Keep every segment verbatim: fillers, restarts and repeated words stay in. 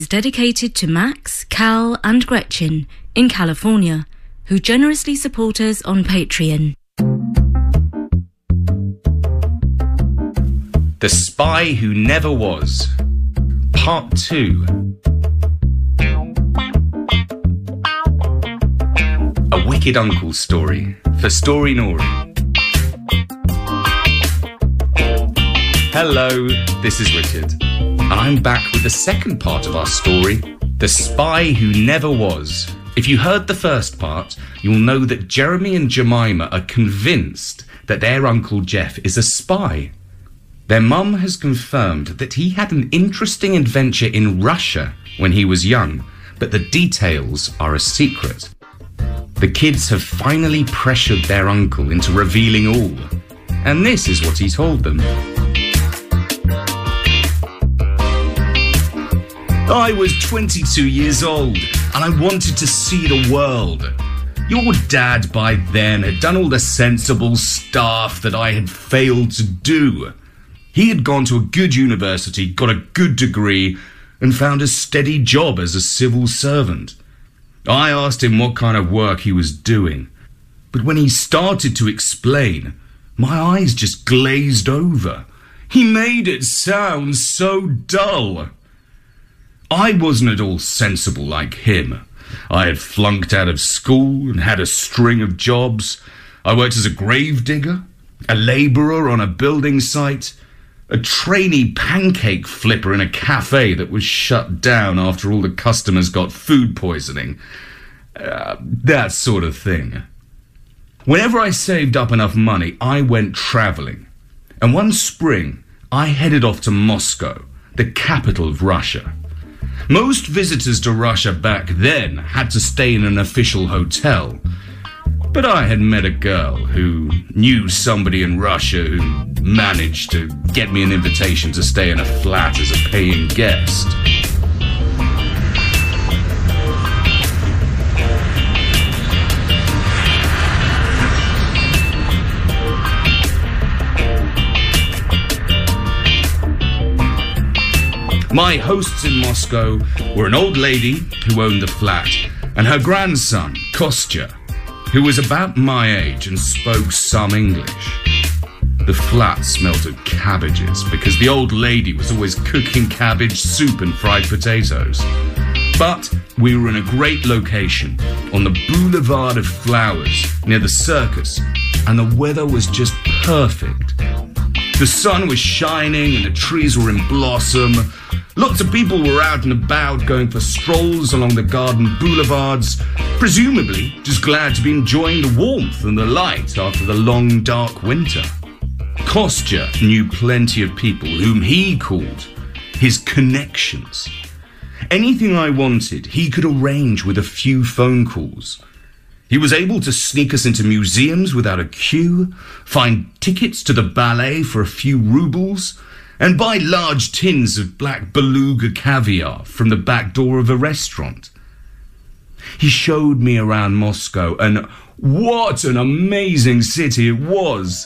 is dedicated to Max, Cal and Gretchen in California, who generously support us on Patreon. The Spy Who Never Was, Part two. A Wicked Uncle story for Story Nori. Hello, this is Richard, and I'm back with the second part of our story, The Spy Who Never Was. If you heard the first part, you'll know that Jeremy and Jemima are convinced that their Uncle Jeff is a spy. Their mum has confirmed that he had an interesting adventure in Russia when he was young, but the details are a secret. The kids have finally pressured their uncle into revealing all, and this is what he told them. I was twenty-two years old, and I wanted to see the world. Your dad by then had done all the sensible stuff that I had failed to do. He had gone to a good university, got a good degree, and found a steady job as a civil servant. I asked him what kind of work he was doing, but when he started to explain, my eyes just glazed over. He made it sound so dull. I wasn't at all sensible like him. I had flunked out of school and had a string of jobs. I worked as a gravedigger, a labourer on a building site, a trainee pancake flipper in a cafe that was shut down after all the customers got food poisoning. Uh, that sort of thing. Whenever I saved up enough money, I went travelling. And one spring, I headed off to Moscow, the capital of Russia. Most visitors to Russia back then had to stay in an official hotel. But I had met a girl who knew somebody in Russia who managed to get me an invitation to stay in a flat as a paying guest. My hosts in Moscow were an old lady who owned the flat and her grandson, Kostya, who was about my age and spoke some English. The flat smelt of cabbages because the old lady was always cooking cabbage soup and fried potatoes. But we were in a great location on the Boulevard of Flowers near the circus, and the weather was just perfect. The sun was shining and the trees were in blossom. Lots of people were out and about going for strolls along the garden boulevards, presumably just glad to be enjoying the warmth and the light after the long, dark winter. Kostya knew plenty of people whom he called his connections. Anything I wanted, he could arrange with a few phone calls. He was able to sneak us into museums without a queue, find tickets to the ballet for a few rubles, and buy large tins of black beluga caviar from the back door of a restaurant. He showed me around Moscow, and what an amazing city it was.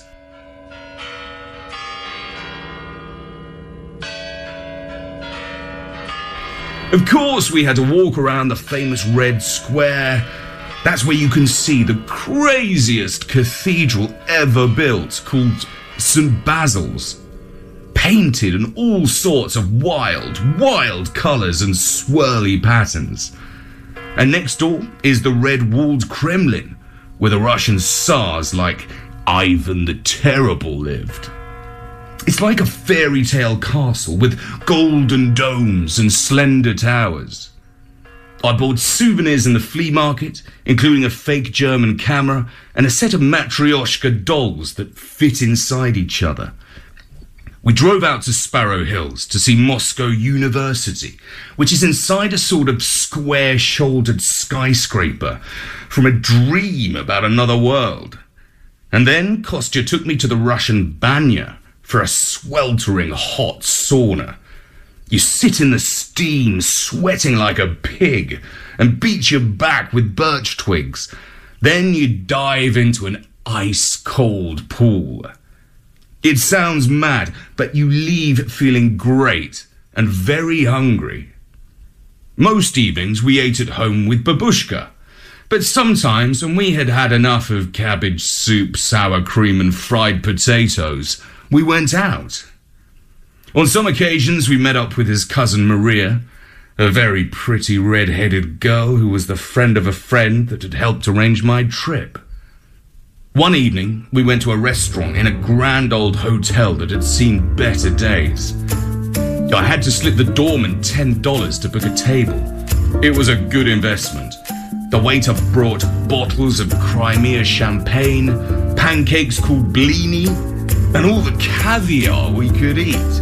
Of course, we had to walk around the famous Red Square. That's where you can see the craziest cathedral ever built, called Saint Basil's. Painted in all sorts of wild, wild colours and swirly patterns. And next door is the red-walled Kremlin, where the Russian Tsars like Ivan the Terrible lived. It's like a fairy tale castle with golden domes and slender towers. I bought souvenirs in the flea market, including a fake German camera and a set of Matryoshka dolls that fit inside each other. We drove out to Sparrow Hills to see Moscow University, which is inside a sort of square-shouldered skyscraper from a dream about another world. And then Kostya took me to the Russian Banya for a sweltering hot sauna. You sit in the steam, sweating like a pig, and beat your back with birch twigs. Then you dive into an ice-cold pool. It sounds mad, but you leave feeling great and very hungry. Most evenings we ate at home with Babushka, but sometimes when we had had enough of cabbage soup, sour cream and fried potatoes, we went out. On some occasions we met up with his cousin Maria, a very pretty red-headed girl who was the friend of a friend that had helped arrange my trip. One evening we went to a restaurant in a grand old hotel that had seen better days. I had to slip the doorman ten dollars to book a table. It was a good investment. The waiter brought bottles of Crimea champagne, pancakes called blini, and all the caviar we could eat.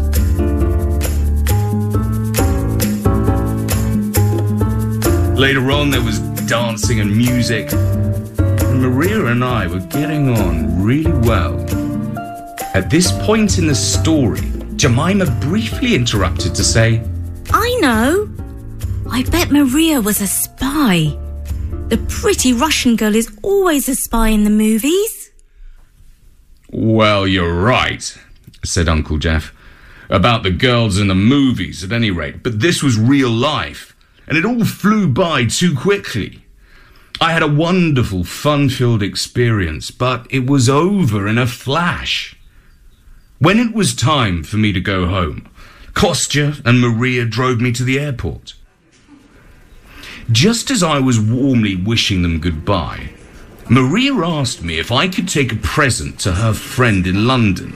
Later on there was dancing and music, and Maria and I were getting on really well. At this point in the story, Jemima briefly interrupted to say, I know. I bet Maria was a spy. The pretty Russian girl is always a spy in the movies. Well, you're right, said Uncle Jeff. About the girls in the movies, at any rate. But this was real life, and it all flew by too quickly. I had a wonderful, fun-filled experience, but it was over in a flash. When it was time for me to go home, Kostya and Maria drove me to the airport. Just as I was warmly wishing them goodbye, Maria asked me if I could take a present to her friend in London.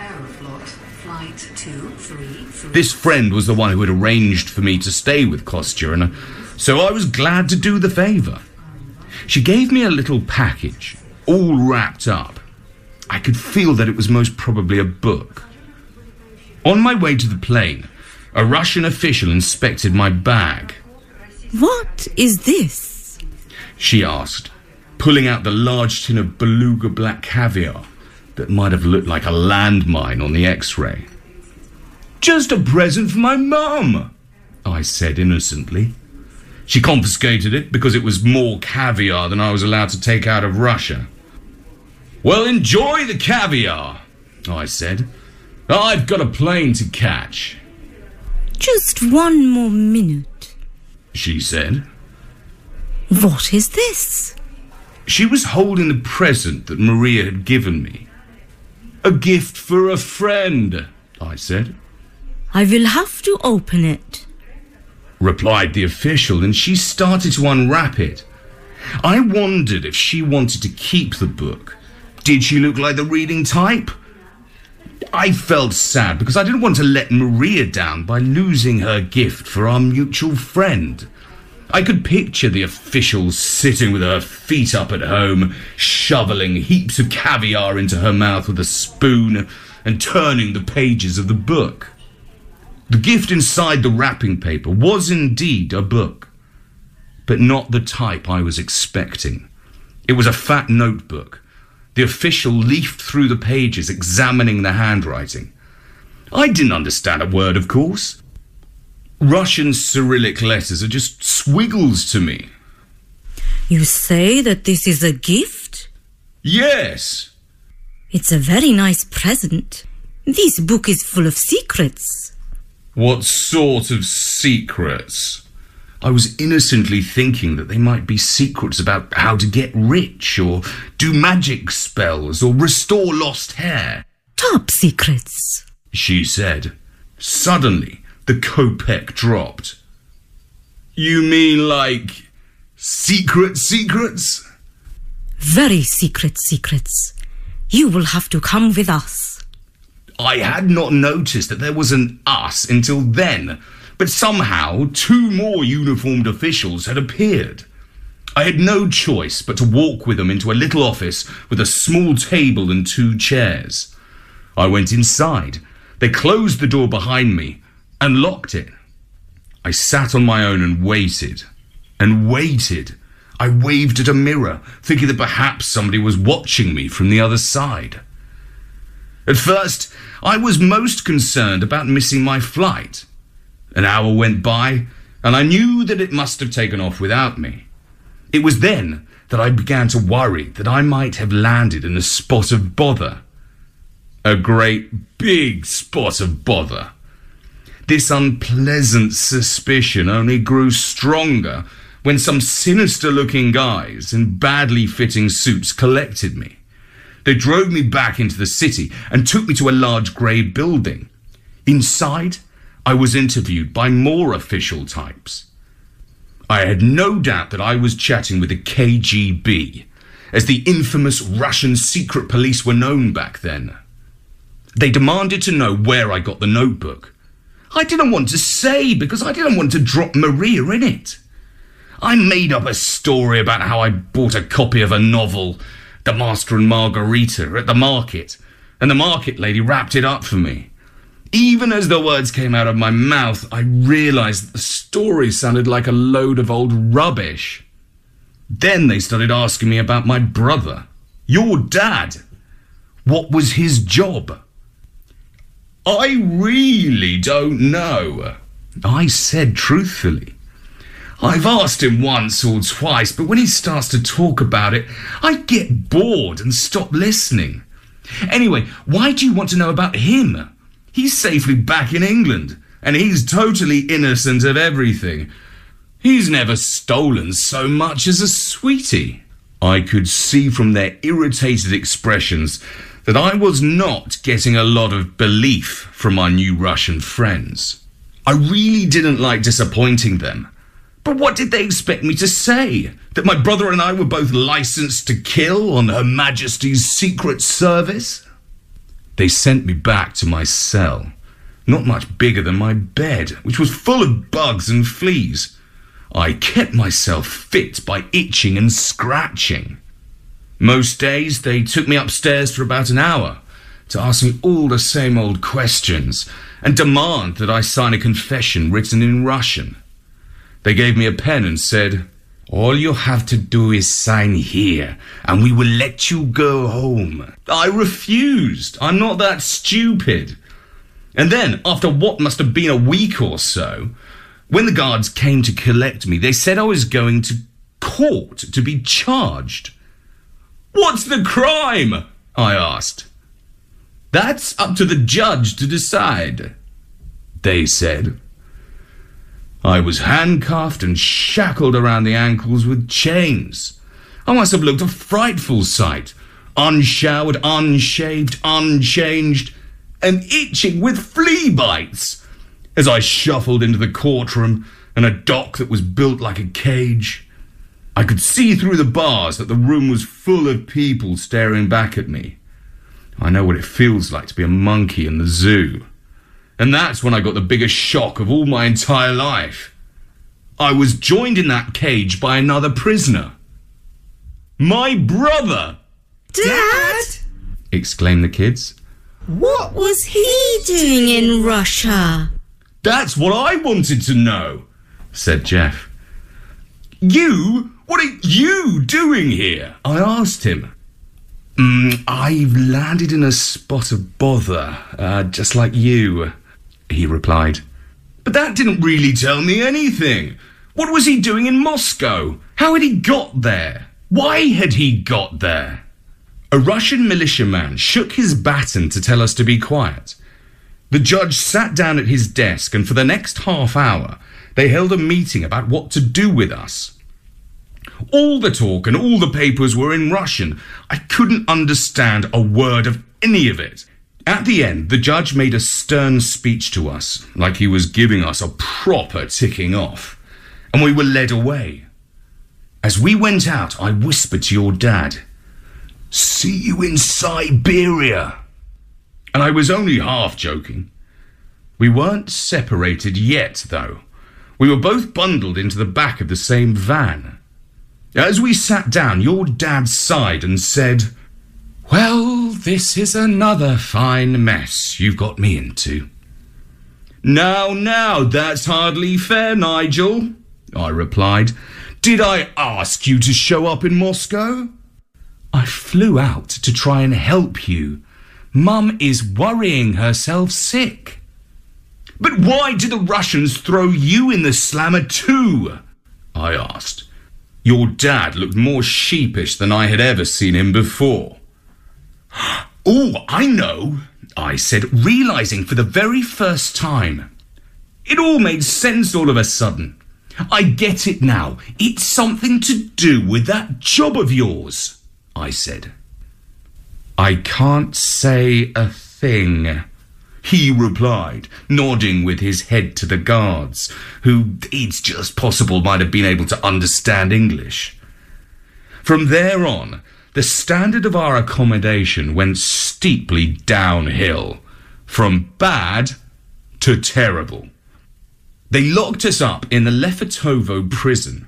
This friend was the one who had arranged for me to stay with Kostya, and so I was glad to do the favour. She gave me a little package, all wrapped up. I could feel that it was most probably a book. On my way to the plane, a Russian official inspected my bag. What is this? She asked, pulling out the large tin of beluga black caviar that might have looked like a landmine on the X-ray. Just a present for my mum, I said innocently. She confiscated it because it was more caviar than I was allowed to take out of Russia. Well, enjoy the caviar, I said. I've got a plane to catch. Just one more minute, she said. What is this? She was holding the present that Maria had given me. A gift for a friend, I said. I will have to open it, replied the official, and she started to unwrap it. I wondered if she wanted to keep the book. Did she look like the reading type? I felt sad because I didn't want to let Maria down by losing her gift for our mutual friend. I could picture the official sitting with her feet up at home, shoveling heaps of caviar into her mouth with a spoon and turning the pages of the book. The gift inside the wrapping paper was indeed a book, but not the type I was expecting. It was a fat notebook. The official leafed through the pages, examining the handwriting. I didn't understand a word, of course. Russian Cyrillic letters are just squiggles to me. You say that this is a gift? Yes. It's a very nice present. This book is full of secrets. What sort of secrets? I was innocently thinking that they might be secrets about how to get rich, or do magic spells, or restore lost hair. Top secrets, she said. Suddenly, the kopeck dropped. You mean like secret secrets? Very secret secrets. You will have to come with us. I had not noticed that there was an us until then. But somehow, two more uniformed officials had appeared. I had no choice but to walk with them into a little office with a small table and two chairs. I went inside. They closed the door behind me and locked it. I sat on my own and waited, and waited. I waved at a mirror, thinking that perhaps somebody was watching me from the other side. At first, I was most concerned about missing my flight. An hour went by, and I knew that it must have taken off without me. It was then that I began to worry that I might have landed in a spot of bother. A great big spot of bother. This unpleasant suspicion only grew stronger when some sinister-looking guys in badly fitting suits collected me. They drove me back into the city and took me to a large grey building. Inside, I was interviewed by more official types. I had no doubt that I was chatting with the K G B, as the infamous Russian secret police were known back then. They demanded to know where I got the notebook. I didn't want to say because I didn't want to drop Maria in it. I made up a story about how I bought a copy of a novel, The Master and Margarita, at the market, and the market lady wrapped it up for me. Even as the words came out of my mouth, I realised that the story sounded like a load of old rubbish. Then they started asking me about my brother, your dad. What was his job? I really don't know, I said truthfully. I've asked him once or twice, but when he starts to talk about it, I get bored and stop listening. Anyway, why do you want to know about him? He's safely back in England, and he's totally innocent of everything. He's never stolen so much as a sweetie. I could see from their irritated expressions that I was not getting a lot of belief from my new Russian friends. I really didn't like disappointing them. But what did they expect me to say? That my brother and I were both licensed to kill on Her Majesty's Secret Service? They sent me back to my cell, not much bigger than my bed, which was full of bugs and fleas. I kept myself fit by itching and scratching. Most days they took me upstairs for about an hour to ask me all the same old questions and demand that I sign a confession written in Russian. They gave me a pen and said, "All you have to do is sign here, and we will let you go home." I refused. I'm not that stupid. And then, after what must have been a week or so, when the guards came to collect me, they said I was going to court to be charged. "What's the crime?" I asked. "That's up to the judge to decide," they said. I was handcuffed and shackled around the ankles with chains. I must have looked a frightful sight, unshowered, unshaved, unchanged, and itching with flea bites, as I shuffled into the courtroom and a dock that was built like a cage. I could see through the bars that the room was full of people staring back at me. I know what it feels like to be a monkey in the zoo. And that's when I got the biggest shock of all my entire life. I was joined in that cage by another prisoner. My brother! Dad! Exclaimed the kids. What was he doing in Russia? That's what I wanted to know, said Jeff. You? What are you doing here? I asked him. Mm, I've landed in a spot of bother, uh, just like you, he replied. But that didn't really tell me anything. What was he doing in Moscow? How had he got there? Why had he got there? A Russian militiaman shook his baton to tell us to be quiet. The judge sat down at his desk, and for the next half hour, they held a meeting about what to do with us. All the talk and all the papers were in Russian. I couldn't understand a word of any of it. At the end, the judge made a stern speech to us, like he was giving us a proper ticking off, and we were led away. As we went out, I whispered to your dad, "See you in Siberia." And I was only half joking. We weren't separated yet, though. We were both bundled into the back of the same van. As we sat down, your dad sighed and said, "Well, this is another fine mess you've got me into." "Now, now, that's hardly fair, Nigel," I replied. "Did I ask you to show up in Moscow?" "I flew out to try and help you. Mum is worrying herself sick." "But why did the Russians throw you in the slammer too?" I asked. Your dad looked more sheepish than I had ever seen him before. "Oh, I know," I said, realising for the very first time. It all made sense all of a sudden. I get it now. It's something to do with that job of yours, I said. I can't say a thing, he replied, nodding with his head to the guards, who it's just possible might have been able to understand English. From there on, the standard of our accommodation went steeply downhill, from bad to terrible. They locked us up in the Lefetovo prison.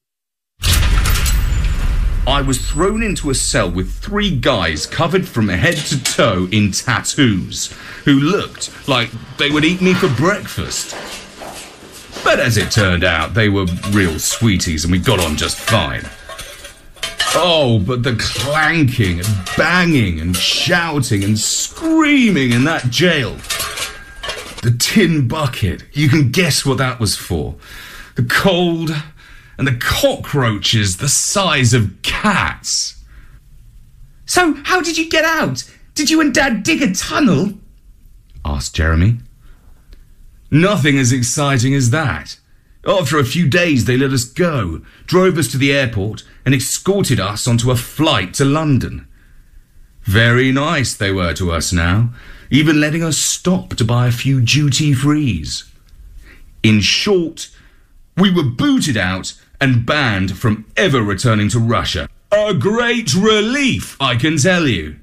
I was thrown into a cell with three guys covered from head to toe in tattoos, who looked like they would eat me for breakfast. But as it turned out, they were real sweeties and we got on just fine. Oh, but the clanking and banging and shouting and screaming in that jail. The tin bucket, you can guess what that was for. The cold and the cockroaches the size of cats. So, how did you get out? Did you and Dad dig a tunnel? Asked Jeremy. Nothing as exciting as that. After a few days, they let us go, drove us to the airport, and escorted us onto a flight to London. Very nice they were to us now, even letting us stop to buy a few duty-frees. In short, we were booted out and banned from ever returning to Russia. A great relief, I can tell you.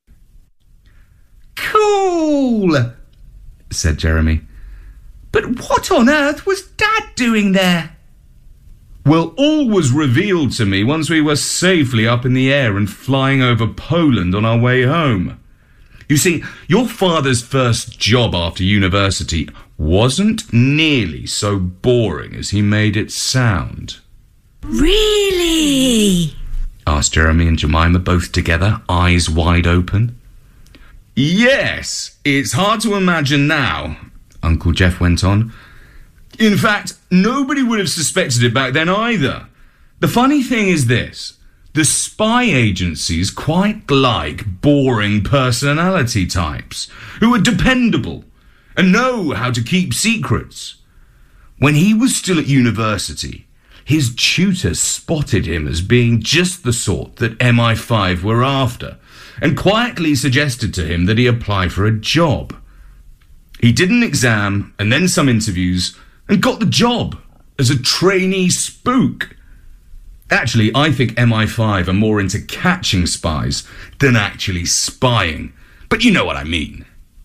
Cool, said Jeremy. But what on earth was Dad doing there? Well, all was revealed to me once we were safely up in the air and flying over Poland on our way home. You see, your father's first job after university wasn't nearly so boring as he made it sound. Really? Asked Jeremy and Jemima both together, eyes wide open. Yes, it's hard to imagine now, Uncle Jeff went on. In fact, nobody would have suspected it back then either. The funny thing is this. The spy agencies quite like boring personality types who are dependable and know how to keep secrets. When he was still at university, his tutor spotted him as being just the sort that M I five were after and quietly suggested to him that he apply for a job. He did an exam and then some interviews and got the job as a trainee spook. Actually, I think M I five are more into catching spies than actually spying. But you know what I mean.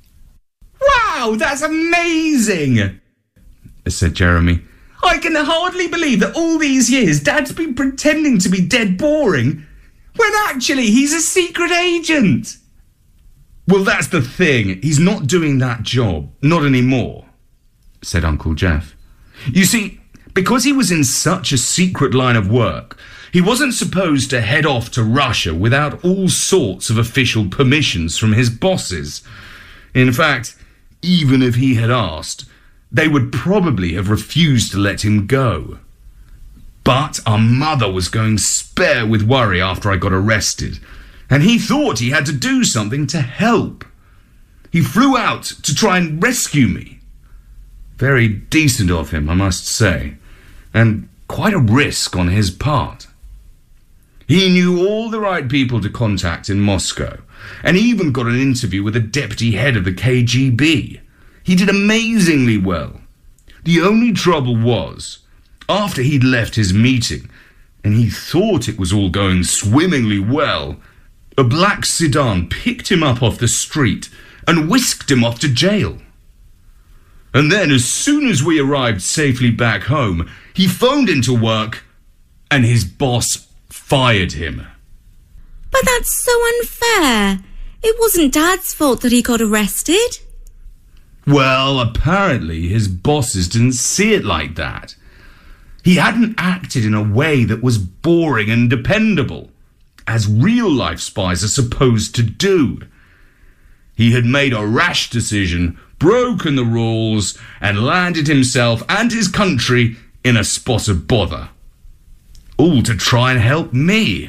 Wow, that's amazing, said Jeremy. I can hardly believe that all these years Dad's been pretending to be dead boring, when actually he's a secret agent. Well, that's the thing. He's not doing that job. Not anymore, said Uncle Jeff. You see, because he was in such a secret line of work, he wasn't supposed to head off to Russia without all sorts of official permissions from his bosses. In fact, even if he had asked, they would probably have refused to let him go. But our mother was going spare with worry after I got arrested, and he thought he had to do something to help. He flew out to try and rescue me. Very decent of him, I must say, and quite a risk on his part. He knew all the right people to contact in Moscow, and even got an interview with the deputy head of the K G B. He did amazingly well. The only trouble was, after he'd left his meeting, and he thought it was all going swimmingly well, a black sedan picked him up off the street and whisked him off to jail. And then, as soon as we arrived safely back home, he phoned into work and his boss fired him. But that's so unfair. It wasn't Dad's fault that he got arrested. Well, apparently his bosses didn't see it like that. He hadn't acted in a way that was boring and dependable, as real-life spies are supposed to do. He had made a rash decision, broken the rules, and landed himself and his country in a spot of bother. All to try and help me.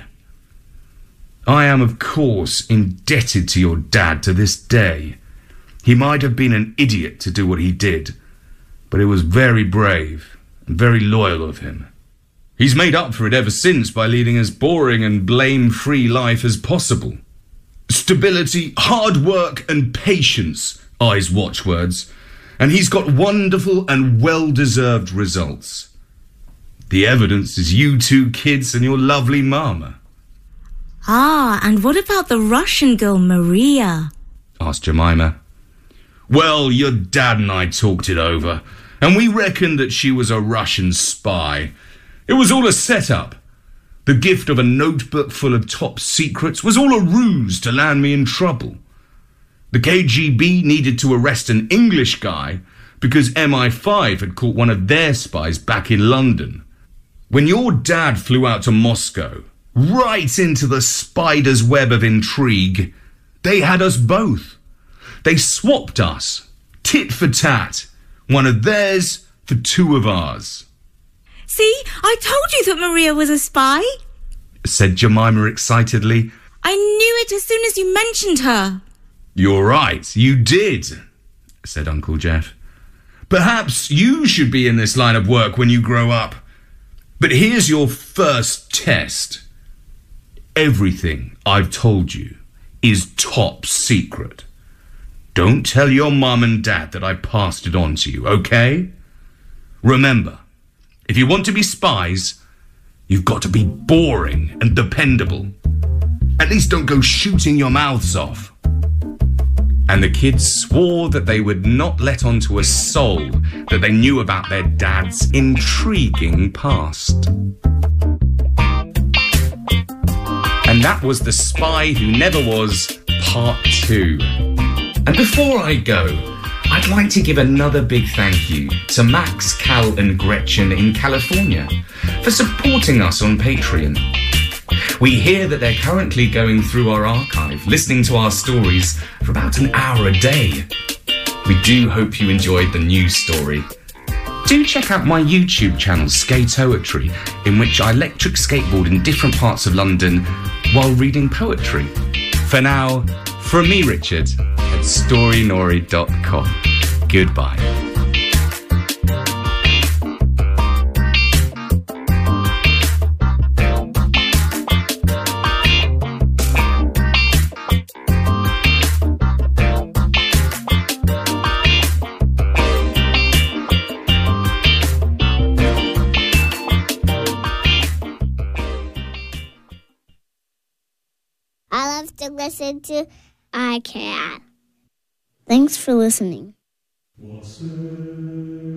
I am, of course, indebted to your dad to this day. He might have been an idiot to do what he did, but it was very brave and very loyal of him. He's made up for it ever since by leading as boring and blame-free life as possible. Stability, hard work and patience are his watchwords, and he's got wonderful and well-deserved results. The evidence is you two kids and your lovely mama. Ah, and what about the Russian girl Maria? Asked Jemima. Well, your dad and I talked it over, and we reckoned that she was a Russian spy. It was all a setup. The gift of a notebook full of top secrets was all a ruse to land me in trouble. The K G B needed to arrest an English guy because M I five had caught one of their spies back in London. When your dad flew out to Moscow, right into the spider's web of intrigue, they had us both. They swapped us, tit for tat, one of theirs for two of ours. See, I told you that Maria was a spy, said Jemima excitedly. I knew it as soon as you mentioned her. You're right, you did, said Uncle Jeff. Perhaps you should be in this line of work when you grow up. But here's your first test. Everything I've told you is top secret. Don't tell your mum and dad that I passed it on to you, okay? Remember, if you want to be spies, you've got to be boring and dependable. At least don't go shooting your mouths off. And the kids swore that they would not let on to a soul that they knew about their dad's intriguing past. And that was The Spy Who Never Was, Part two. And before I go, I'd like to give another big thank you to Max, Cal and Gretchen in California for supporting us on Patreon. We hear that they're currently going through our archive, listening to our stories for about an hour a day. We do hope you enjoyed the news story. Do check out my YouTube channel, Skatoetry, in which I electric skateboard in different parts of London while reading poetry. For now, from me, Richard, at storynori dot com. Goodbye. I love to listen to iCat. Thanks for listening.